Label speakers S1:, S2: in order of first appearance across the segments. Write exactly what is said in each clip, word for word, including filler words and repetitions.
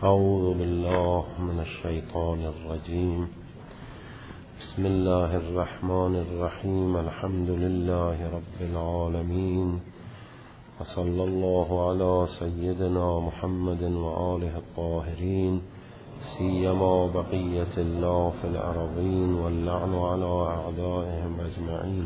S1: أعوذ بالله من الشيطان الرجيم. بسم الله الرحمن الرحيم. الحمد لله رب العالمين، وصلى الله على سيدنا محمد وآله الطاهرين، سيما بقية الله في الأرضين، واللعن على أعدائهم أجمعين.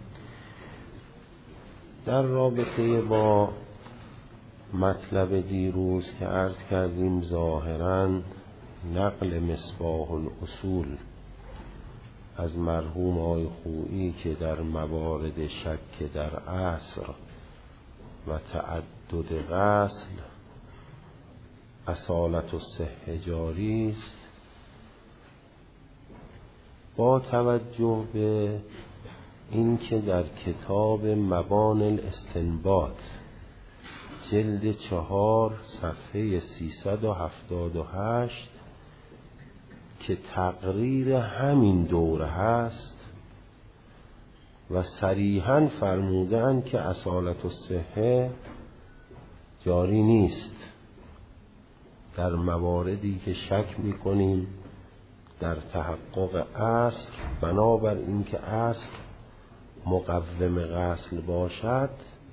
S1: در رابطه با مطلب دیروز که عرض کردیم، ظاهراً نقل مصباح الاصول از مرحوم آقای خویی که در موارد شک در عصر و تعدد غسل اصالت الصحة جاری است، با توجه به اینکه در کتاب مبانی الاستنباط جلد چهار صفحه سیصد و هفتاد و هشت که تقریر همین دوره هست و صریحاً فرمودن که اصالت الصحة جاری نیست در مواردی که شک میکنیم در تحقق اصل، بنابر اینکه اصل مقوم غسل باشد،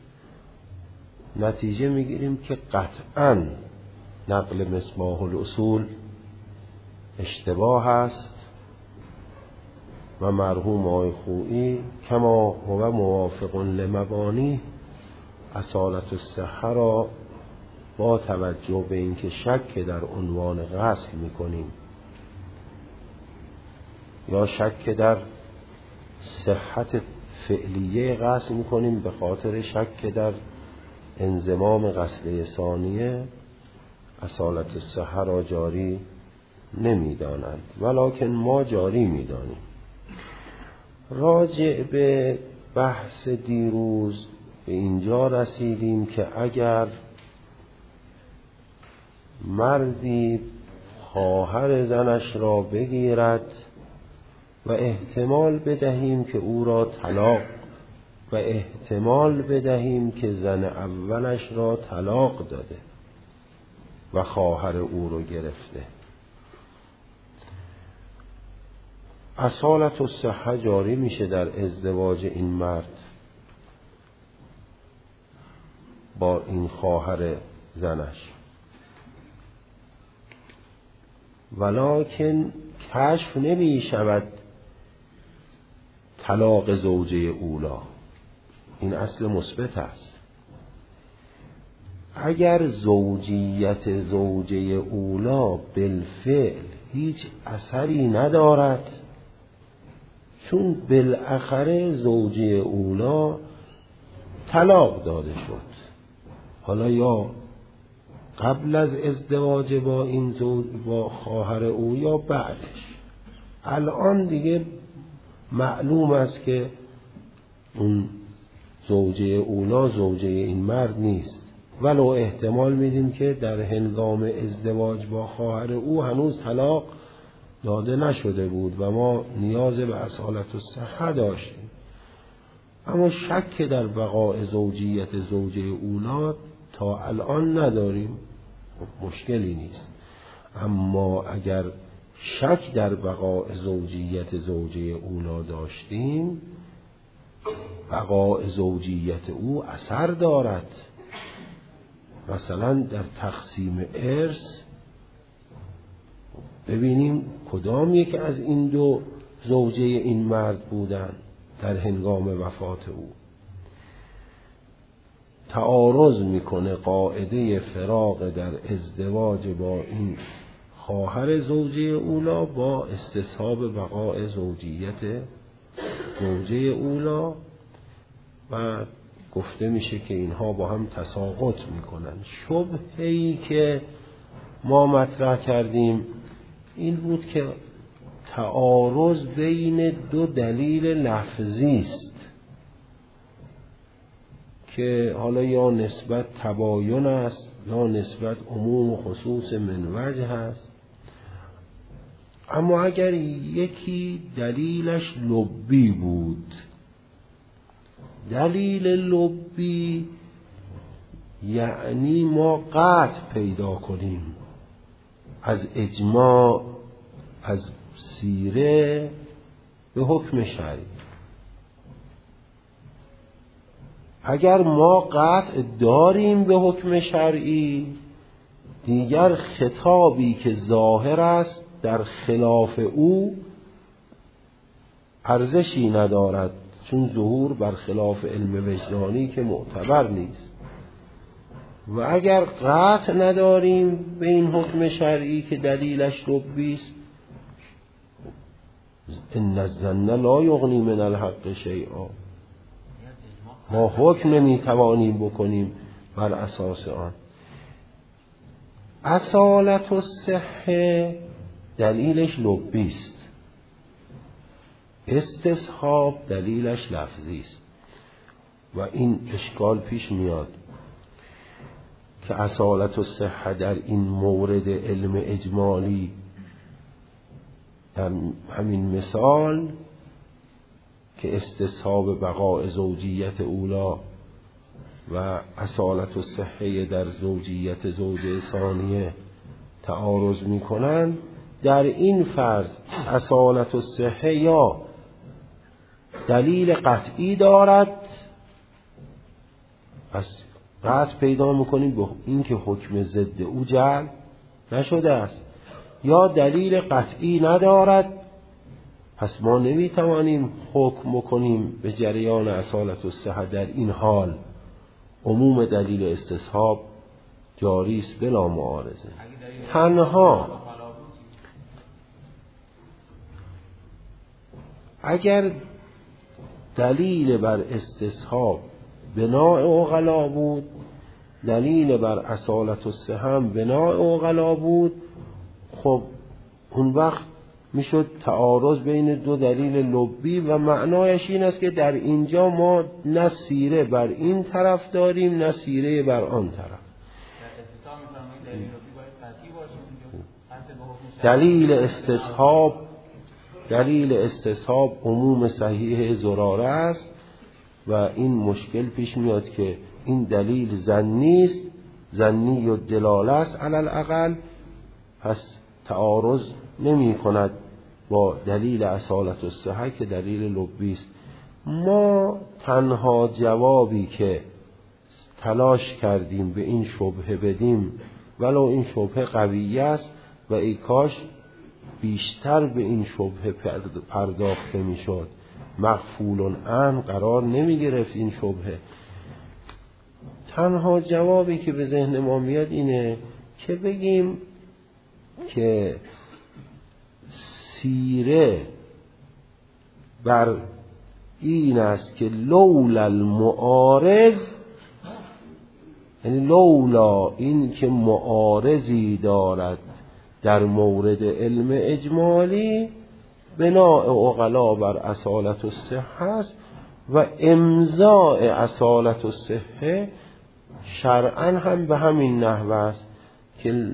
S1: نتیجه میگیریم که قطعاً نقل مصباح الاصول اشتباه است و مرحوم آقای خویی کما هو موافق لمبانی اصالت الصحة را با توجه به اینکه شک در عنوان غسل میکنیم یا شک در صحت فعلیه غسل میکنیم به خاطر شک در انضمام غسله ثانیه، اصالت الصحة را جاری نمیدانند، ولکن ما جاری میدانیم. راجع به بحث دیروز به اینجا رسیدیم که اگر مردی خواهر زنش را بگیرد و احتمال بدهیم که او را طلاق و احتمال بدهیم که زن اولش را طلاق داده و خواهر او رو گرفته، اصالت الصحة جاری میشه در ازدواج این مرد با این خواهر زنش، ولکن کشف نمی شود طلاق زوجه اولا. این اصل مثبت است. اگر زوجیت زوجه اولا بالفعل هیچ اثری ندارد، چون بالاخره زوجه اولا طلاق داده شد، حالا یا قبل از ازدواج با این زوج با خواهر او یا بعدش، الان دیگه معلوم است که اون زوجه اولا زوجه این مرد نیست، ولو احتمال میدیم که در هنگام ازدواج با خواهر او هنوز طلاق داده نشده بود و ما نیاز به اصالت الصحة داشتیم، اما شک در بقاء زوجیت زوجه اولا تا الان نداریم، مشکلی نیست. اما اگر شک در بقاء زوجیت زوجه اولا داشتیم، بقاء زوجیت او اثر دارد. مثلا در تقسیم ارث ببینیم کدام یک از این دو زوجه این مرد بودن در هنگام وفات او. تعارض میکنه قاعده فراق در ازدواج با این خواهر زوجه اولا با استصحاب بقاء زوجیت زوجه اولا و گفته میشه که اینها با هم تساقط میکنن. شبهه‌ای که ما مطرح کردیم این بود که تعارض بین دو دلیل لفظی است که حالا یا نسبت تباین است یا نسبت عموم و خصوص من وجه است، اما اگر یکی دلیلش لبی بود، دلیل لبی یعنی ما قطع پیدا کنیم از اجماع، از سیره به حکم شرعی. اگر ما قطع داریم به حکم شرعی، دیگر خطابی که ظاهر است در خلاف او ارزشی ندارد، چون ظهور بر خلاف علم وجدانی که معتبر نیست. و اگر قطع نداریم به این حکم شرعی که دلیلش لبی است، ان الظن لا یغنی من الحق شیئا، ما حکم نمیتوانیم بکنیم بر اساس آن. اصالت الصحه دلیلش لبی است، استصحاب دلیلش لفظی است. و این اشکال پیش میاد که اصالت الصحه در این مورد علم اجمالی، در همین مثال که استصحاب بقاء زوجیت اولا و اصالت الصحه در زوجیت زوجه ثانیه تعارض میکنن، در این فرض اصالت الصحه یا دلیل قطعی دارد، پس قطع پیدا میکنیم به این که حکم ضد او جعل نشده است، یا دلیل قطعی ندارد، پس ما نمیتوانیم حکم کنیم به جریان اصالت الصحه. در این حال عموم دلیل استصحاب جاری است بلا معارضه. تنها اگر دلیل بر استصحاب بناء عقلا بود، دلیل بر اصالت الصحه هم بناء عقلا بود، خب اون وقت میشد تعارض بین دو دلیل لبی و معنایش این است که در اینجا ما نه سیره بر این طرف داریم نه سیره بر آن طرف. دلیل استصحاب دلیل استصحاب عموم صحیح زراره است و این مشکل پیش میاد که این دلیل ظنی است، ظنی و دلاله است علی الاقل، پس تعارض نمی کند با دلیل اصالت الصحه که دلیل لبی است. ما تنها جوابی که تلاش کردیم به این شبهه بدیم، ولو این شبهه قویه است و ای کاش بیشتر به این شبهه پرداخته می شد، مغفول عنه قرار نمی گرفت این شبهه. تنها جوابی که به ذهن ما میاد اینه که بگیم که سیره بر این است که لولا المعارض، یعنی لولا این که معارضی دارد در مورد علم اجمالی، بناء عقلا بر اصالت الصحه است و امضاء اصالت الصحه شرعا هم به همین نحو است که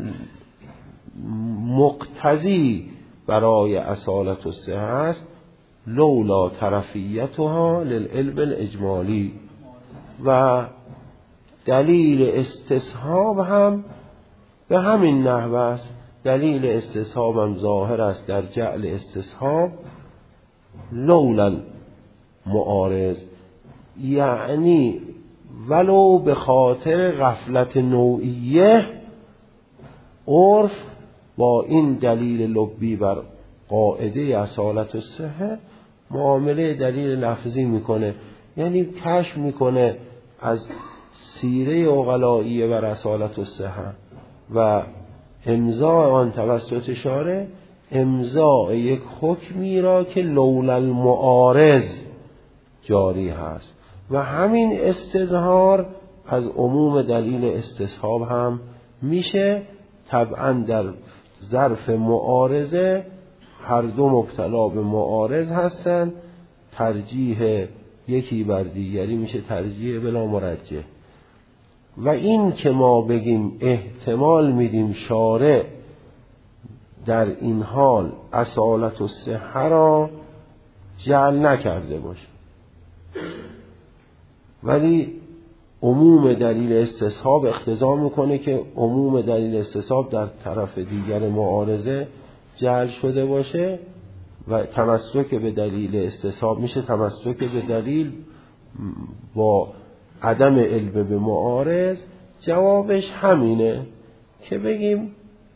S1: مقتضی برای اصالت الصحه است لولا طرفیتها للعلم الاجمالی. و دلیل استصحاب هم به همین نحو است، دلیل استصحاب هم ظاهر است در جعل استصحاب لولا معارض، یعنی ولو به خاطر غفلت نوعیه عرف با این دلیل لبی بر قاعده اصالت الصحه معامله دلیل لفظی میکنه، یعنی کشف میکنه از سیره عقلائیه بر اصالت الصحه و امضاء آن توسط شارع امضاء یک حکمی را که لولا المعارض جاری هست و همین استظهار از عموم دلیل استصحاب هم میشه. طبعا در ظرف معارضه هر دو مبتلا به معارض هستند، ترجیح یکی بر دیگری میشه ترجیح بلا مرجح. و این که ما بگیم احتمال میدیم شارع در این حال اصالت الصحه را جعل نکرده باشه، ولی عموم دلیل استصحاب اقتضا میکنه که عموم دلیل استصحاب در طرف دیگر معارضه جعل شده باشه و تمسک به دلیل استصحاب میشه تمسک به دلیل با عدم علم به معارض. جوابش همینه که بگیم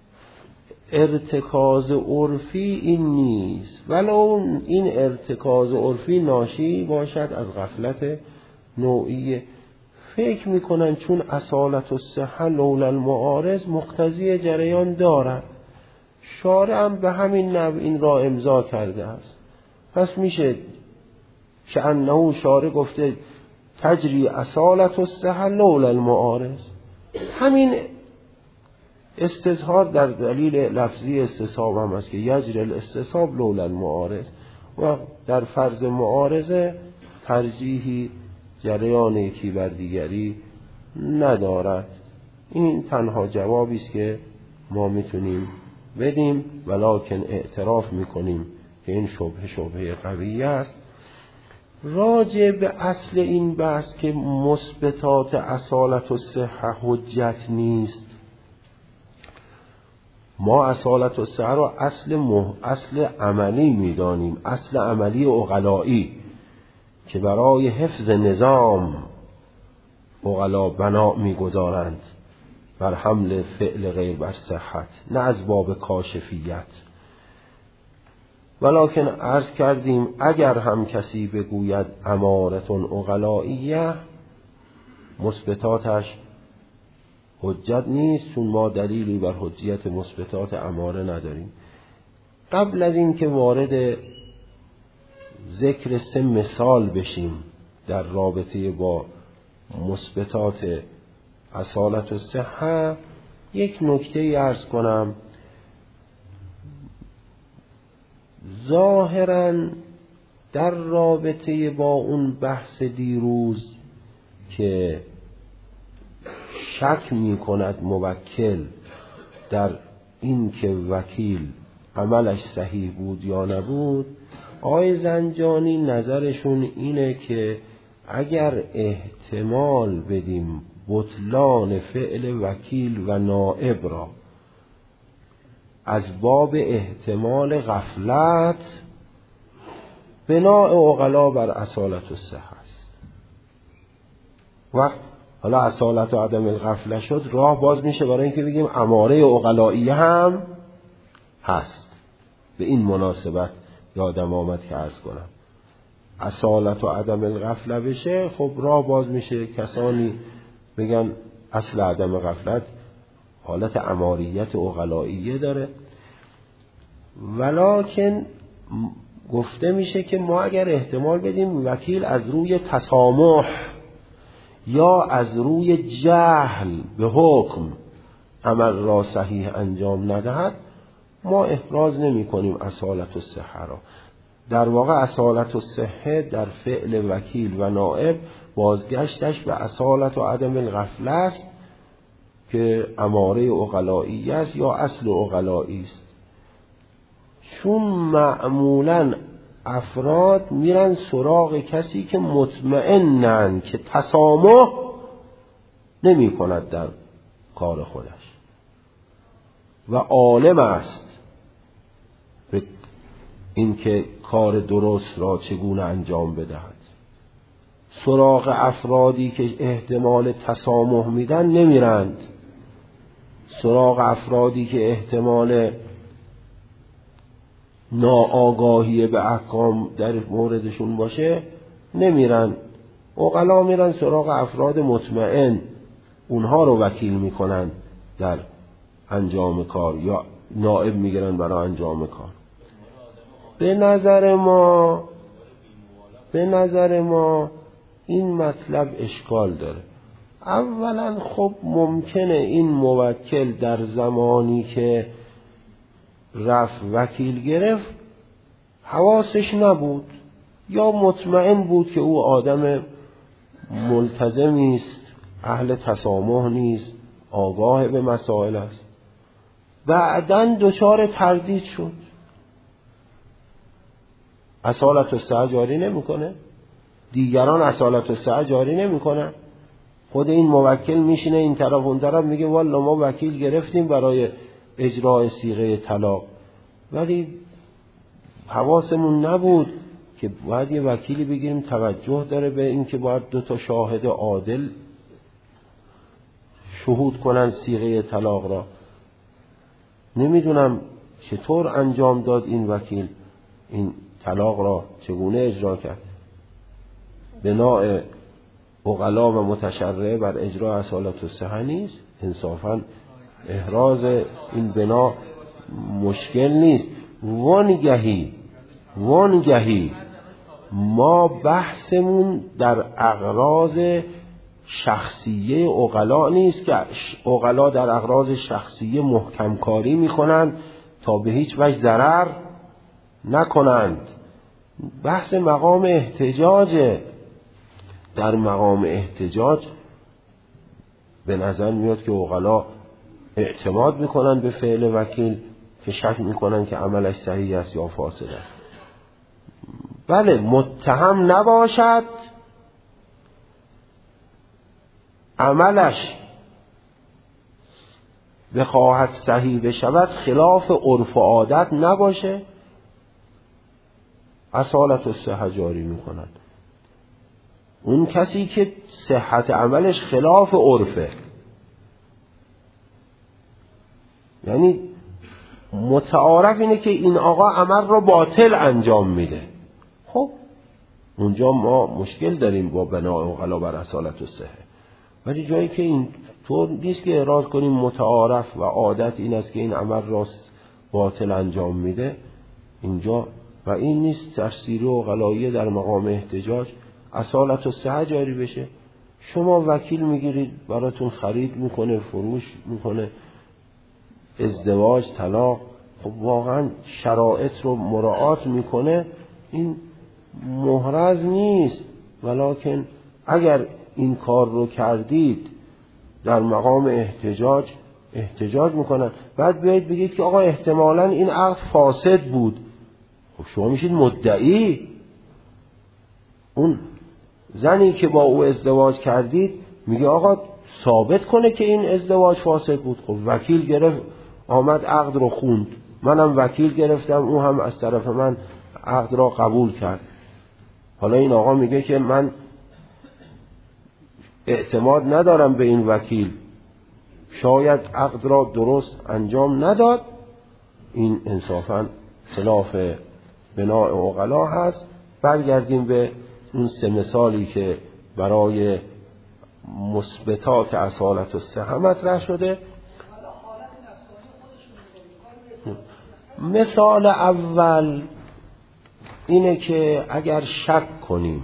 S1: ارتکاز عرفی این نیست، ولو این ارتکاز عرفی ناشی باشد از غفلت نوعیه. فکر میکنن چون اصالت الصحه لولا المعارض مقتضی جریان دارد، شارع هم به همین نوع این را امضا کرده است. پس میشه که انه شارع گفته تجری اصالت الصحه لولا المعارض. همین استظهار در دلیل لفظی استصحاب هم است که یجری الاستصحاب لولا المعارض، و در فرض معارضه ترجیحی جریان یکی بر دیگری ندارد. این تنها جوابی است که ما میتونیم بدیم، ولکن اعتراف میکنیم که این شبهه شبهه قویه است. راجع به اصل این بحث که مثبتات اصالت الصحه حجت نیست، ما اصالت الصحه را اصل مح... اصل عملی میدانیم، اصل عملی عقلایی که برای حفظ نظام عقلا بنا میگذارند بر حمل فعل غیر بر صحت، نه از باب کاشفیت. ولکن عرض کردیم اگر هم کسی بگوید امارتون عقلائیه، مثبتاتش حجت نیست، چون ما دلیلی بر حجیت مثبتات اماره نداریم. قبل از این که وارد ذکر سه مثال بشیم در رابطه با مثبتات اصالت الصحه، یک نکته عرض کنم. ظاهراً در رابطه با اون بحث دیروز که شک می کند موکل در این که وکیل عملش صحیح بود یا نبود، آقای زنجانی نظرشون اینه که اگر احتمال بدیم بطلان فعل وکیل و نائب را از باب احتمال غفلت، بناء عقلا بر اصالت الصحه است. و حالا اصالت و عدم الغفله شد، راه باز میشه برای اینکه بگیم اماره عقلائیه هم هست. به این مناسبت یادم آمد که عرض کنم اصالت و عدم الغفله بشه، خب راه باز میشه کسانی بگن اصل عدم غفلت حالت اماریت عقلائیه داره. ولکن گفته میشه که ما اگر احتمال بدیم وکیل از روی تسامح یا از روی جهل به حکم عمل را صحیح انجام ندهد، ما احراز نمی کنیم اصالت الصحه را. در واقع اصالت الصحه در فعل وکیل و نائب بازگشتش به اصالت و عدم الغفله است که اماره عقلایی است یا اصل عقلایی است. چون معمولاً افراد میرن سراغ کسی که مطمئنن که تسامح نمی کند در کار خودش و عالم است به اینکه کار درست را چگونه انجام بدهد. سراغ افرادی که احتمال تسامح میدن نمیرند، سراغ افرادی که احتمال ناآگاهی به احکام در موردشون باشه نمیرن. عقلا میرن سراغ افراد مطمئن، اونها رو وکیل میکنن در انجام کار یا نائب میگیرن برای انجام کار. به نظر ما به نظر ما این مطلب اشکال داره. اولا خب ممکنه این موکل در زمانی که رفت وکیل گرفت حواسش نبود یا مطمئن بود که او آدم ملتزمی است، اهل تسامح نیست، آگاه به مسائل است، بعداً دچار تردید شد. اصالت الصحه جاری نمیکنه، دیگران اصالت الصحه جاری نمیکنن. خود این موکل میشینه این طرف اون طرف میگه والا ما وکیل گرفتیم برای اجرای صیغه طلاق، ولی حواسمون نبود که باید یه وکیلی بگیریم توجه داره به این که باید دو تا شاهد عادل شهود کنن صیغه طلاق را. نمیدونم چطور انجام داد این وکیل این طلاق را، چگونه اجرا کرد. بناء عقلا و متشرع بر اجرا اصالت الصحه نیست، انصافا احراز این بنا مشکل نیست. وانگهی وانگهی ما بحثمون در اغراض شخصیه عقلا نیست که عقلا در اغراض شخصیه محکم کاری میکنند تا به هیچ وجه ضرر نکنند. بحث مقام احتجاج. در مقام احتجاج به نظر میاد که عقلا اعتماد میکنن به فعل وکیل که شک میکنن که عملش صحیح است یا فاسد است. بله متهم نباشد، عملش بخواهد صحیح بشود، خلاف عرف و عادت نباشه، اصالت الصحه جاری میکنن. اون کسی که صحت عملش خلاف عرفه، یعنی متعارف اینه که این آقا عمل رو باطل انجام میده، خب اونجا ما مشکل داریم با بناء عقلا بر اصالت الصحه. ولی جایی که این طور نیست که اعراض کنیم متعارف و عادت این است که این عمل را باطل انجام میده، اینجا و این نیست تفسیر عقلایی در مقام احتجاج اصالت الصحه جاری بشه. شما وکیل میگیرید براتون خرید میکنه، فروش میکنه، ازدواج، طلاق، خب واقعا شرایط رو مراعات میکنه، این محرز نیست. ولکن اگر این کار رو کردید در مقام احتجاج احتجاج میکنن، بعد بیایید بگید که آقا احتمالاً این عقد فاسد بود، خب شما میشید مدعی. اون زنی که با او ازدواج کردید میگه آقا ثابت کنه که این ازدواج فاسد بود. خب وکیل گرفت آمد عقد رو خوند، منم وکیل گرفتم او هم از طرف من عقد را قبول کرد. حالا این آقا میگه که من اعتماد ندارم به این وکیل، شاید عقد را درست انجام نداد. این انصافا خلاف بناء عقلا هست. برگردیم به اون سه مثالی که برای مثبتات اصالت الصحه مطرح شده. مثال اول اینه که اگر شک کنیم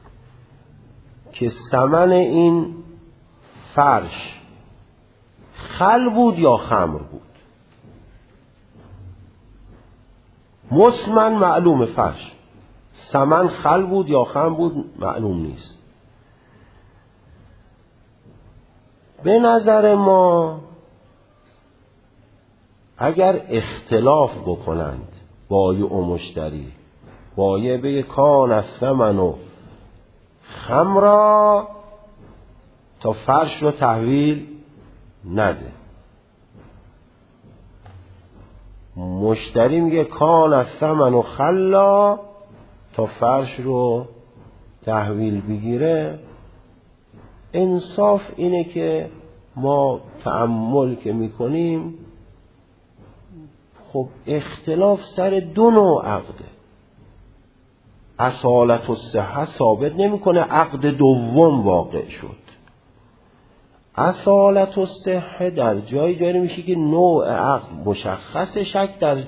S1: که ثمن این فرش خل بود یا خمر بود، مسمن معلوم فرش، ثمن خل بود یا خمر بود معلوم نیست. به نظر ما اگر اختلاف بکنند بایع و مشتری، بایع به کان الثمن و خمرا، تا فرش رو تحویل نده. مشتری میگه کان الثمن و خلا، تا فرش رو تحویل بگیره. انصاف اینه که ما تأمل که میکنیم خب اختلاف سر دو نوع عقده. اصالت الصحه ثابت نمیکنه عقد دوم واقع شد. اصالت الصحه در جای جاری میشه که نوع عقد مشخص، شک در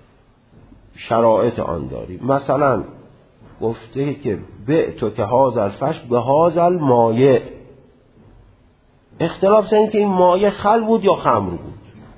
S1: شرایط آن داری. مثلا گفته که بعت که هذا الفش به هذا المایع، اختلاف سر این که این مایع خل بود یا خمر بود.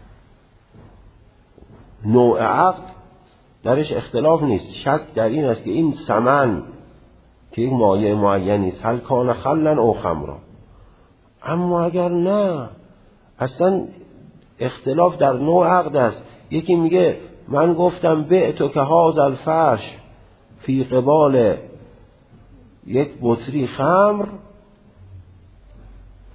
S1: نوع عقد درش اختلاف نیست، شک در این است که این ثمن که یک مایع معینی است هل کان خلن او خمرا. اما اگر نه، اصلا اختلاف در نوع عقد است. یکی میگه من گفتم بعتو که هذا الفرش فی قبال یک بطری خمر،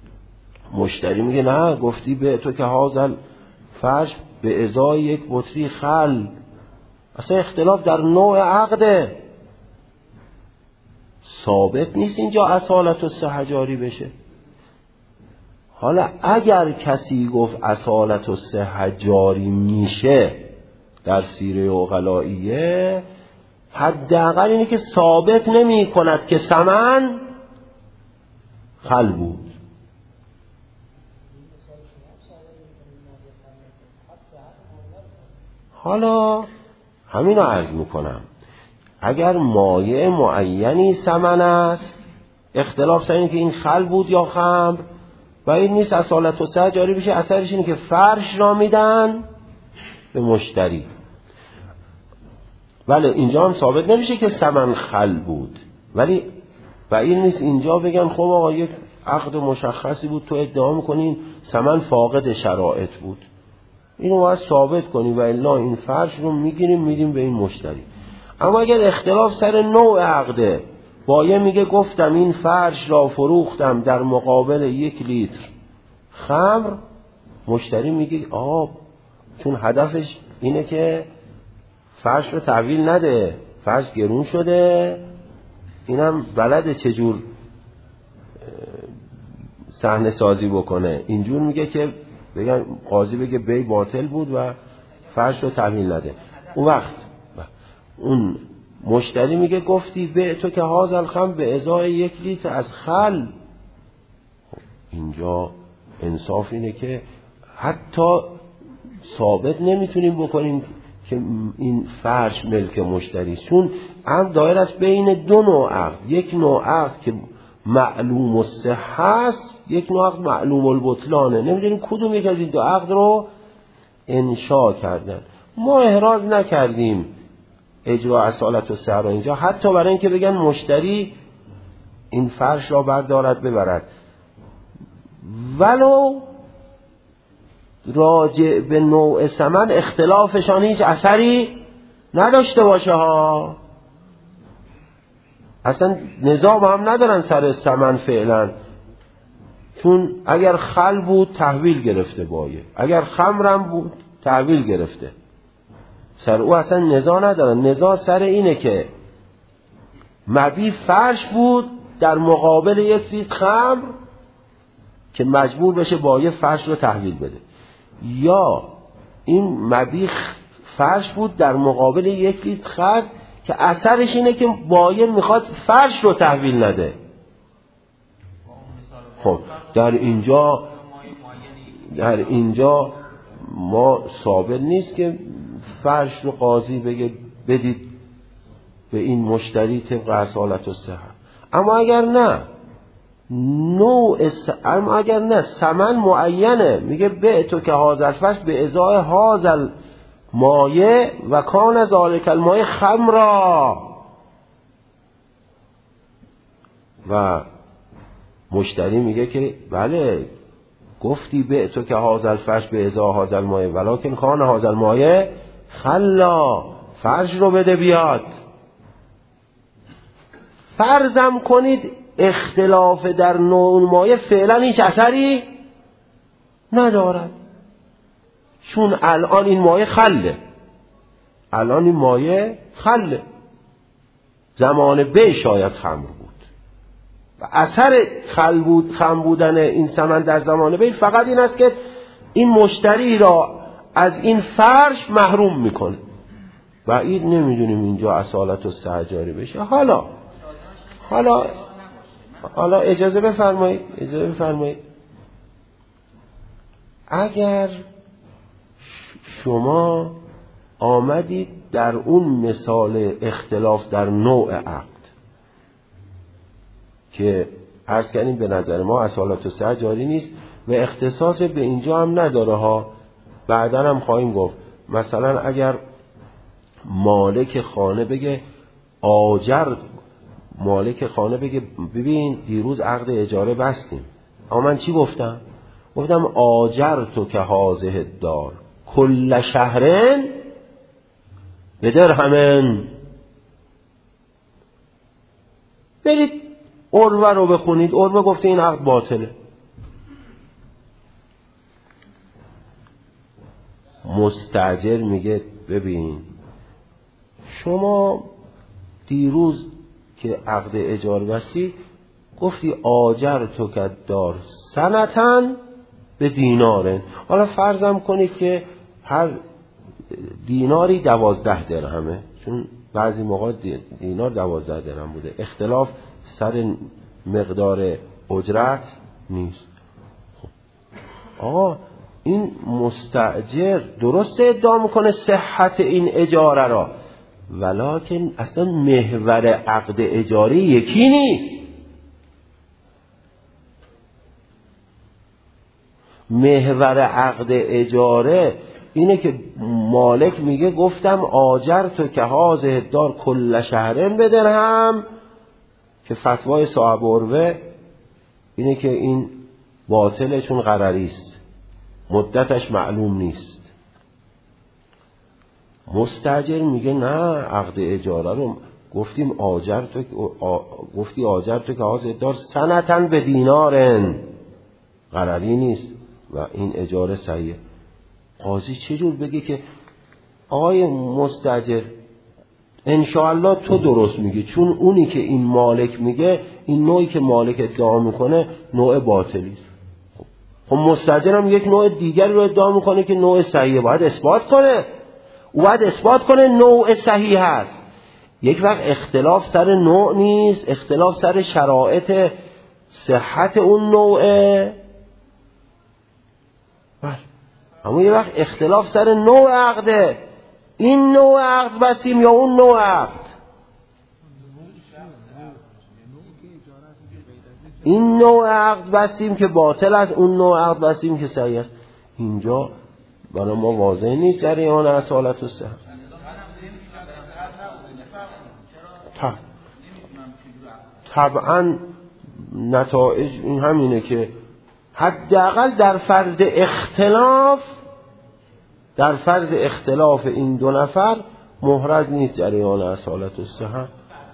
S1: مشتری میگه نه، گفتی به تو که هازل فرش به ازای یک بطری خل. اصلا اختلاف در نوع عقده، ثابت نیست اینجا اصالت الصحه جاری بشه. حالا اگر کسی گفت اصالت الصحه جاری میشه در سیره عقلائیه، حداقل اینه که ثابت نمی کند که ثمن خل بود. حالا همینو عرض میکنم، اگر مایع معینی ثمن است، اختلاف سر اینه که این خل بود یا خمر، و این نیست اصالت الصحه جاری بشه. اثرش اینه که فرش را میدن به مشتری، ولی اینجا هم ثابت نمیشه که ثمن خل بود. ولی و این نیست اینجا بگن خب آقا یک عقد مشخصی بود، تو ادعا میکنین ثمن فاقد شرایط بود، اینو باید ثابت کنی و الا این فرش رو میگیریم میدیم به این مشتری. اما اگر اختلاف سر نوع عقده، بایه میگه گفتم این فرش را فروختم در مقابل یک لیتر خمر، مشتری میگه آب، چون هدفش اینه که فرش رو تحویل نده، فرش گرون شده، اینم بلده چجور صحنه سازی بکنه، اینجور میگه که بگن قاضی بگه بی باطل بود و فرش رو تحویل نده. اون وقت اون مشتری میگه گفتی به تو که هازل خمر به ازای یک لیتر از خل. اینجا انصاف اینه که حتی ثابت نمیتونیم بکنیم که این فرش ملک مشتری، چون عقد دایر است بین دو نوع عقد، یک نوع عقد که معلوم الصحه است، یک نوع عقد معلوم البطلانه. نمیدونیم کدوم یک از این دو عقد رو انشا کردن. ما احراز نکردیم اجرا اصالت الصحه را اینجا، حتی برای اینکه بگن مشتری این فرش را بردارد ببرد، ولو راجع به نوع ثمن اختلافشان هیچ اثری نداشته باشه ها، اصلا نظام هم ندارن سر ثمن فعلا، چون اگر خل بود تحویل گرفته بایه، اگر خمرم بود تحویل گرفته، سر او اصلا نزاع ندارن. نزاع سر اینه که مبیع فرش بود در مقابل یک لیتر خمر که مجبور بشه بایه فرش رو تحویل بده، یا این مبیع فرش بود در مقابل یک لیتر خمر که اثرش اینه که بایه میخواد فرش رو تحویل نده. خب در اینجا در اینجا ما ثابت نیست که فرش رو قاضی بگه بدید به این مشتری طبق اصالت الصحه. اما اگر نه نوع س... اما اگر نه ثمن معینه، میگه به تو که هازل فرش به ازای هازل مایه و کان ذالک المایه خمرا، و مشتری میگه که بله گفتی به تو که هازل فرش به ازای هازل مایه ولکن کان هازل مایه خلا، فرش رو بده بیاد. فرضم کنید اختلاف در نوع مایه فعلا هیچ اثری ندارد، چون الان این مایه خله، الان این مایه خله، زمان بی شاید خمر بود و اثر خل بود خمر بودن این ثمن در زمان بی فقط این است که این مشتری را از این فرش محروم میکنه و این نمیدونیم اینجا اصالت الصحه جاری بشه. حالا حالا حالا اجازه بفرمایید اجازه بفرمایید اگر شما آمدید در اون مثال اختلاف در نوع عقد که عرض کردیم به نظر ما اصالت الصحه جاری نیست و اختصاص به اینجا هم نداره ها، بعدن هم خواهیم گفت. مثلا اگر مالک خانه بگه آجر، مالک خانه بگه ببین دیروز عقد اجاره بستیم، اما من چی گفتم؟ گفتم آجر تو که هازه دار کل شهرن به درهمن. برید عروه رو بخونید، عروه گفته این عقد باطله، مستاجر میگه ببین شما دیروز که عقد اجاره بستی گفتی آجر تو کدار سنتن به دینارن، حالا فرضم کنید که هر دیناری دوازده درهمه، چون بعضی موقع دینار دوازده درهم بوده، اختلاف سر مقدار اجرت نیست. خب. آقا این مستاجر درست ادعا میکنه صحت این اجاره را، ولکن اصلا محور عقد اجاره یکی نیست. محور عقد اجاره اینه که مالک میگه گفتم آجر تو که حاضر دار کل شهرن بدرهم، که فتوای صاحب عروه اینه که این باطله چون قراری است، مدتش معلوم نیست. مستاجر میگه نه عقد اجاره رو گفتیم آجر تو آ... گفتی آجر تو که حاضر دار سنتن به دینارن، قراری نیست و این اجاره صحیحه. قاضی چجور بگه که آقای مستاجر انشاءالله تو درست میگی، چون اونی که این مالک میگه این نوعی که مالک ادعا میکنه نوع باطلی است. خب مستاجر هم یک نوع دیگر رو ادعا میکنه که نوع صحیحه، باید اثبات کنه، او باید اثبات کنه نوع صحیح هست. یک وقت اختلاف سر نوع نیست، اختلاف سر شرایط صحت اون نوعه. بله، اما یک وقت اختلاف سر نوع عقده، این نوع عقد بستیم یا اون نوع عقد، این نوع عقد بستیم که باطل است، اون نوع عقد بستیم که صحیح است. اینجا برای ما واضح نیست جریان اصالت و صحت. طبعا نتایج این همینه که حداقل در فرض اختلاف در فرض اختلاف این دو نفر محرز نیست جریان اصالت و صحت.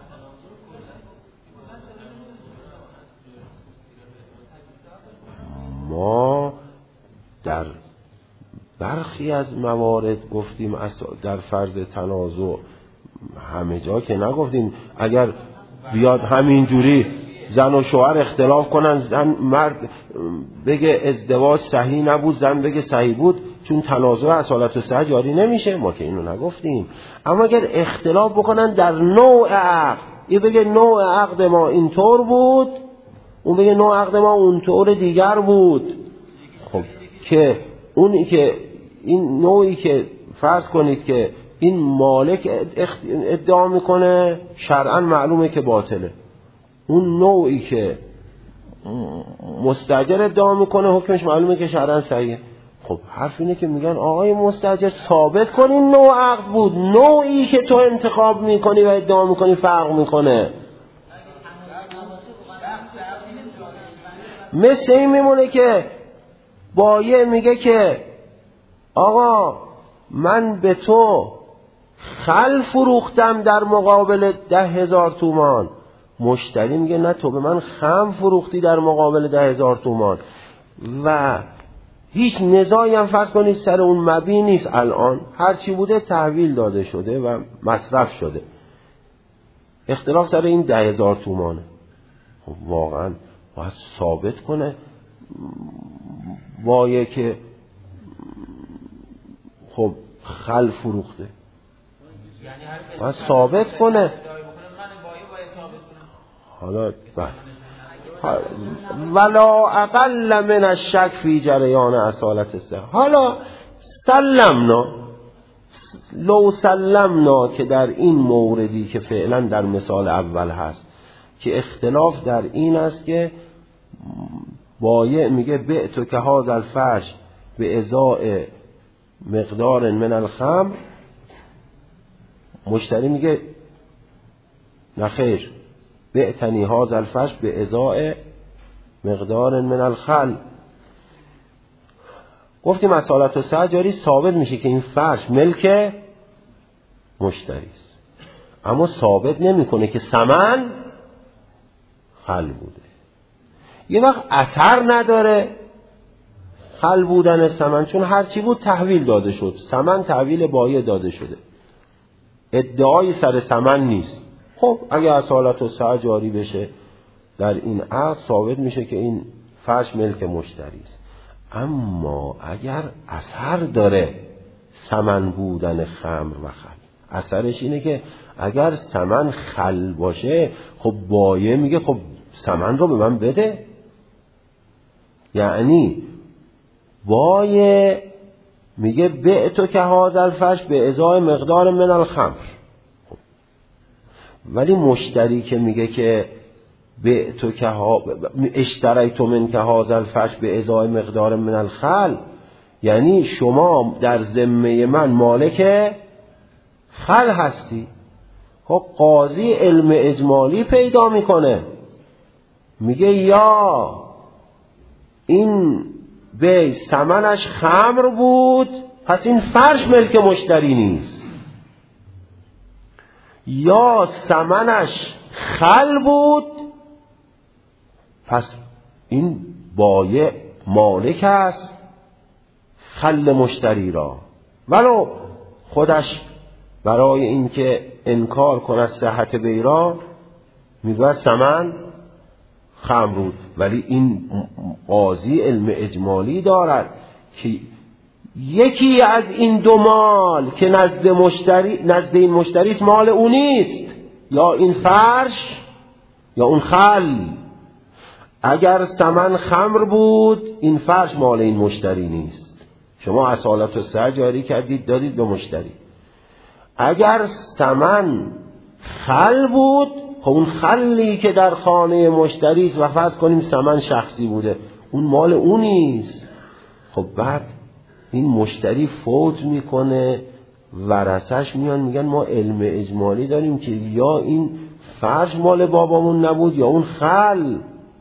S1: ما در برخی از موارد گفتیم در فرض تنازع، همه جا که نگفتیم. اگر بیاد همینجوری زن و شوهر اختلاف کنن، زن مرد بگه ازدواج صحیح نبود، زن بگه صحیح بود، چون تنازع اصالت و صحت جاری نمیشه، ما که اینو نگفتیم. اما اگر اختلاف بکنن در نوع عقد، این بگه نوع عقد ما اینطور بود، اون بگه نوع عقد ما اونطور دیگر بود، خب که اونی که این نوعی که فرض کنید که این مالک ادعا میکنه شرعاً معلومه که باطله، اون نوعی که مستاجر ادعا میکنه حکمش معلومه که شرعاً صحیحه. خب حرف اینه که میگن آقای مستاجر ثابت کن این نوع عقد بود، نوعی که تو انتخاب میکنی و ادعا میکنی فرق میکنه. مثل این میمونه که بایع میگه که آقا من به تو خل فروختم در مقابل ده هزار تومان، مشتری میگه نه تو به من خم فروختی در مقابل ده هزار تومان، و هیچ نزاعی هم فرض کنید سر اون مبیع نیست، الان هرچی بوده تحویل داده شده و مصرف شده، اختلاف سر این ده هزار تومانه. خب واقعا باید ثابت کنه بایه که خب خل فروخته، باید ثابت کنه. حالا ولا اقل من الشک فی جریان اصالت الصحه. حالا سلمنا لو سلمنا که در این موردی که فعلا در مثال اول هست که اختلاف در این است که بایع میگه بعت که هذا الفرش به ازاء مقدار من الخمر، مشتری میگه نخیر بعتنی هذا الفرش به ازاء مقدار من الخل. گفتیم اصالت و صحت جاری، ثابت میشه که این فرش ملک مشتری است، اما ثابت نمیکنه که ثمن خل بوده. یه وقت اثر نداره، خل بودن ثمن، چون هرچی بود تحویل داده شد، ثمن تحویل بایع داده شده، ادعای سر ثمن نیست. خب اگه اصالت الصحة جاری بشه در این عقد ثابت میشه که این فرش ملک مشتری است. اما اگر اثر داره ثمن بودن خمر و خل، اثرش اینه که اگر ثمن خل باشه خب بایع میگه خب ثمن رو به من بده، یعنی بایع میگه بعتو که هذا الفرش به ازای مقدار من الخمر. خب. ولی مشتری که میگه که بعتو که ها اشتریتو من که هذا الفرش به ازای مقدار من الخل، یعنی شما در ذمه من مالک خل هستی. خب قاضی علم اجمالی پیدا میکنه، میگه یا این به ثمنش خمر بود پس این فرش ملک مشتری نیست، یا ثمنش خل بود پس این بایع مالک است خل مشتری را، ولو خودش برای اینکه انکار کند صحت بیرا میگه ثمن خمر بود. ولی این قاضی علم اجمالی دارد که یکی از این دو مال که نزد مشتری نزد این مشتری مال او نیست، یا این فرش یا اون خل. اگر ثمن خمر بود این فرش مال این مشتری نیست، شما اصالت الصحة جاری کردید دادید به مشتری. اگر ثمن خل بود خب اون خلی که در خانه مشتری است و فرض کنیم ثمن شخصی بوده اون مال اون نیست. خب بعد این مشتری فوت میکنه، ورثش میان میگن ما علم اجمالی داریم که یا این فرش مال بابامون نبود یا اون خل.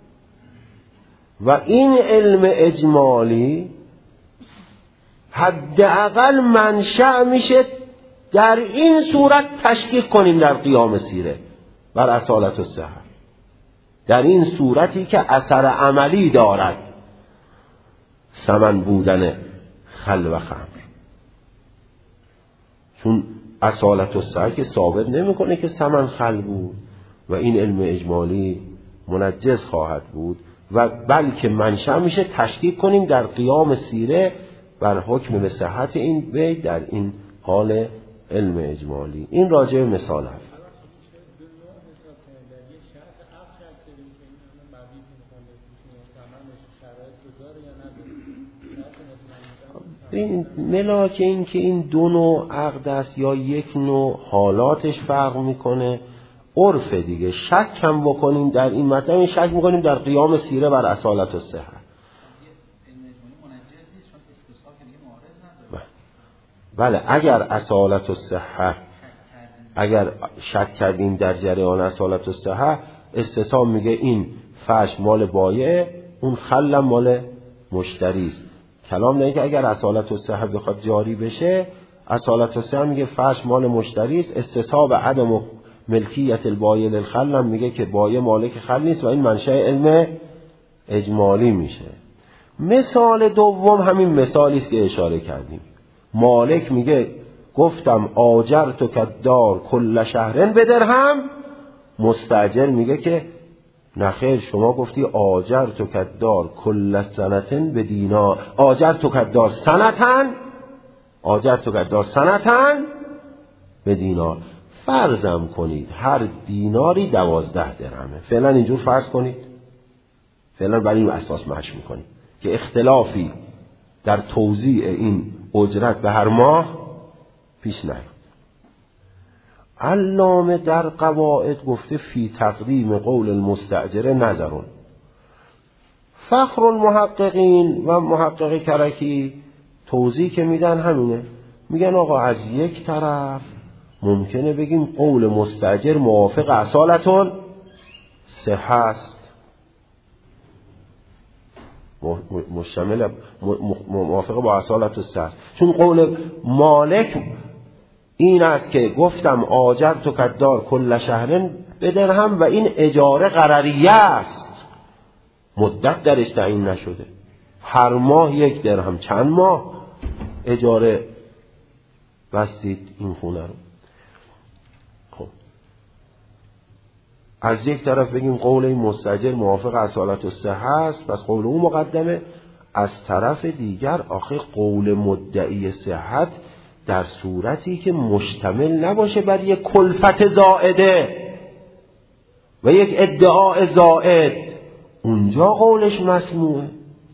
S1: و این علم اجمالی حداقل منشأ میشه در این صورت تشکیک کنیم در قیام سیره بر اصالت الصحة، در این صورتی که اثر عملی دارد ثمن بودن خل و خمر. چون اصالت الصحة که ثابت نمیکنه که ثمن خل بود و این علم اجمالی منجز خواهد بود، و بلکه منشأ میشه تشکیک کنیم در قیام سیره بر حکم به صحت این بیع در این حال علم اجمالی. این راجع به مثال هست. این ملاک این که این دو نوع عقد است یا یک نوع حالاتش فرق میکنه، عرف دیگه. شک هم بکنیم در این مطلب، این شک میکنیم در قیام سیره بر اصالت الصحة. بله اگر اصالت الصحة، اگر شک کردیم در جریان اصالت الصحة، استثاب میگه این فرش مال بایع، اون خل مال مشتری است. کلام نه که اگر اصالت الصحة بخواد جاری بشه، اصالت الصحة میگه فرش مال مشتری است، استصحاب عدم ملکیت البایع للخل هم میگه که بایع مالک خل نیست و این منشأ علم اجمالی میشه. مثال دوم همین مثالی است که اشاره کردیم. مالک میگه گفتم آجرتو کدار کل شهرن به درهم، مستاجر میگه که نخیر شما گفتی آجرتو کدار کل سنتن به دینار، آجرتو کدار سنتن آجرتو کدار سنتن به دینار. فرضم کنید هر دیناری دوازده درهمه، فعلا اینجور فرض کنید، فعلا برای این اساس مشی میکنید که اختلافی در توزیع این اجرت به هر ماه پیش نیاد. علامه در قواعد گفته فی تقدیم قول المستأجر نظرون. فخر المحققین و محقق کرکی توضیح که میدن همینه، میگن آقا از یک طرف ممکنه بگیم قول مستأجر موافق اصالتون صحة است، مشتمل موافق با اصالت الصحة است، چون قول مالک این است که گفتم آجرتو کدار کل شهرن به درهم و این اجاره قرریه است، مدت درش تعیین نشده، هر ماه یک درهم، چند ماه اجاره بستید این خونه رو. خب از یک طرف بگیم قول این مستاجر موافق اصالت الصحه است، پس قول او مقدمه. از طرف دیگر آخه قول مدعی صحت در صورتی که مشتمل نباشه بر یک کلفت زائده و یک ادعاء زائد، اونجا قولش مسموعه.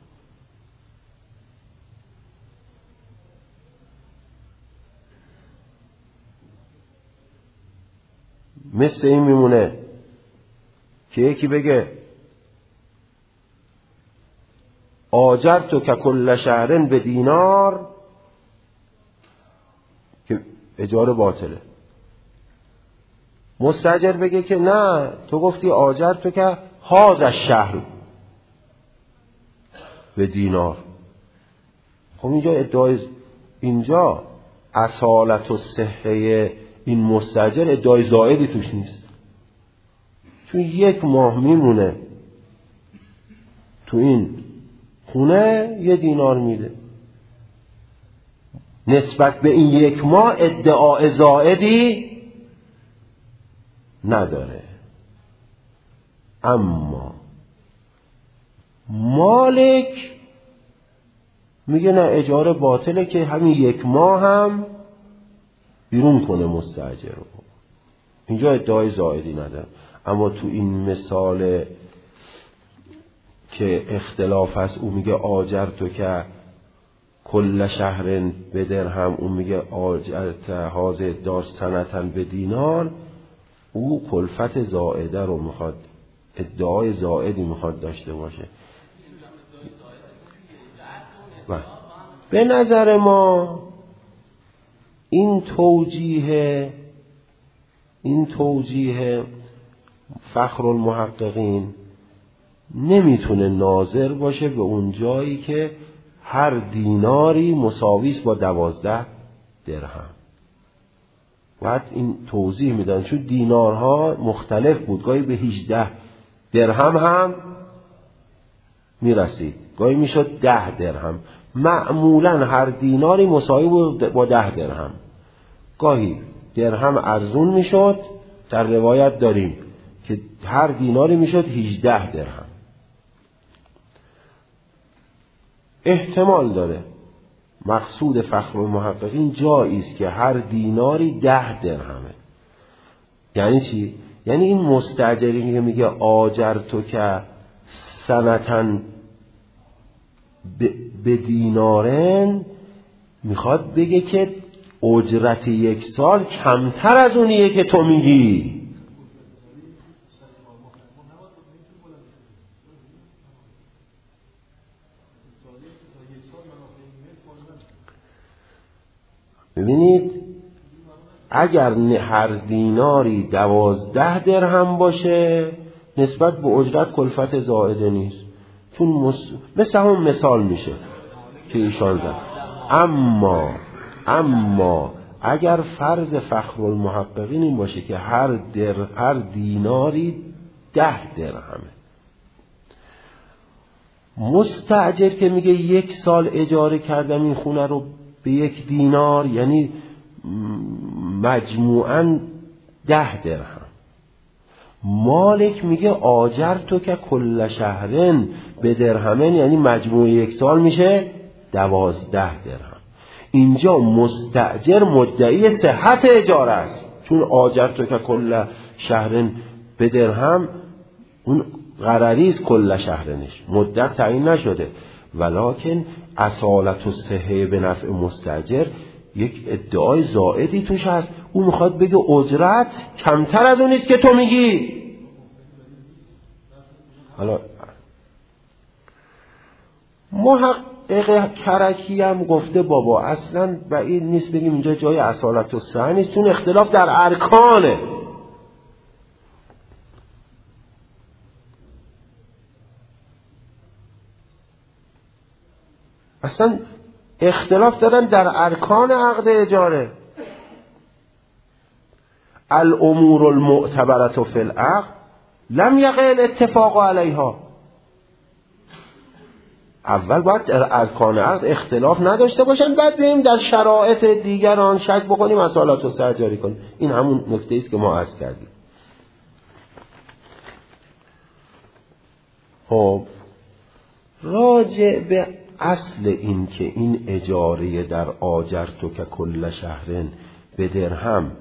S1: مثل این میمونه که یکی بگه آجرتو که کل شهرن به دینار، که اجاره باطله. مستاجر بگه که نه، تو گفتی آجرتو که هذا الشهر به دینار. خب اینجا ادعای، اینجا اصالت و صحه این مستاجر ادعای زائدی توش نیست، چون یک ماه میمونه تو این خونه یه دینار میده، نسبت به این یک ماه ادعای زائدی نداره. اما مالک میگه نه، اجاره باطله که همین یک ماه هم بیرون کنه مستاجر رو. اینجا ادعای زائدی نداره. اما تو این مثال که اختلاف هست، او میگه آجرتو که کل شهرن به درهم، اون میگه آجرت هازه دار سنتن به دینار، او کلفت زائده رو میخواد، ادعای زائدی میخواد داشته باشه. به نظر ما این توجیه این توجیه فخر المحققین نمیتونه ناظر باشه به اون جایی که هر دیناری مساویس با دوازده درهم. بعد این توضیح میدن چون دینارها مختلف بود، گاهی به هجده درهم هم میرسید، گاهی میشد ده درهم. معمولا هر دیناری مساوی بود با ده درهم. گاهی درهم ارزون میشد، در روایت داریم که هر دیناری میشد هجده درهم. احتمال داره مقصود فخر المحققین جایی است که هر دیناری ده درهمه. یعنی چی؟ یعنی این مستاجری که میگه آجرتو که سنتن به دینارن، میخواد بگه که اجرت یک سال کمتر از اونیه که تو میگی. ببینید اگر هر دیناری دوازده درهم باشه، نسبت به اجرت کلفت زائده نیست، چون مس... مثل همون مثال میشه که ایشان زد. اما اما اگر فرض فخر المحققین این باشه که هر در هر دیناری ده درهمه، مستاجر که میگه یک سال اجاره کردم این خونه رو به یک دینار، یعنی مجموعاً ده درهم. مالک میگه آجرتو که کل شهرن به درهمن، یعنی مجموع یک سال میشه دوازده درهم. اینجا مستاجر مدعی صحت اجاره است، چون آجرتو که کل شهرن به درهم اون قراری است، کل شهرنش مدت تعیین نشده، ولکن اصالت و صحه به نفع مستاجر یک ادعای زائدی توش هست. او میخواد بگه اجرت کمتر از اونیست که تو میگی. حالا محقق کرکی هم گفته بابا اصلا بعید نیست بگیم اینجا جای اصالت و صحه نیست، چون اختلاف در ارکانه. اصلا اختلاف دارن در ارکان عقد اجاره. الامور المعتبرة فی العقد لم یقع الاتفاق علیها. اول باید در ارکان عقد اختلاف نداشته باشن، بعد بریم در شرایط دیگران شک بکنیم اصالت رو سرجاری کنیم. این همون نکته است که ما عرض کردیم. خب راجع به اصل این که این اجاره در آجرتو که کل شهرن به درهم،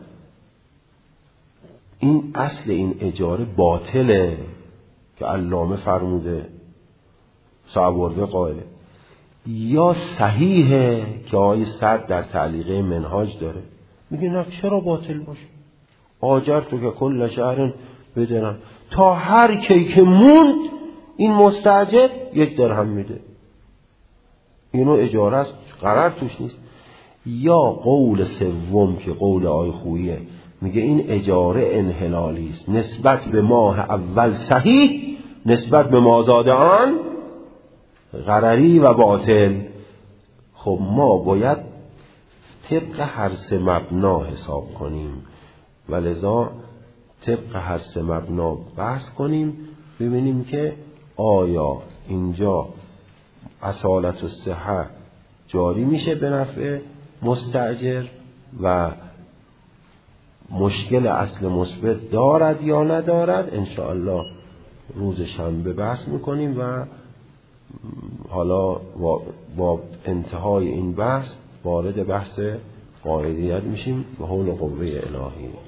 S1: این اصل این اجاره باطله که علامه فرموده سعورده قائله، یا صحیحه که آقای صدر در تعلیقه منهاج داره میگه نه چرا باطل باشه، آجرتو که کل شهرن به درهم، تا هر کی که موند این مستاجر یک درهم میده، اینو اجاره است، قرار توش نیست. یا قول سوم که قول آقای خوییه میگه این اجاره انحلالی است، نسبت به ماه اول صحیح، نسبت به مازاد آن غرری و باطل. خب ما باید طبق هر سه مبنا حساب کنیم و لذا طبق هر سه مبنا بحث کنیم، ببینیم که آیا اینجا اصالت الصحه جاری میشه به نفع مستاجر و مشکل اصل مثبت دارد یا ندارد. انشاءالله روز شنبه بحث میکنیم و حالا با انتهای این بحث وارد بحث قاعدیت میشیم به حول قوه الهی.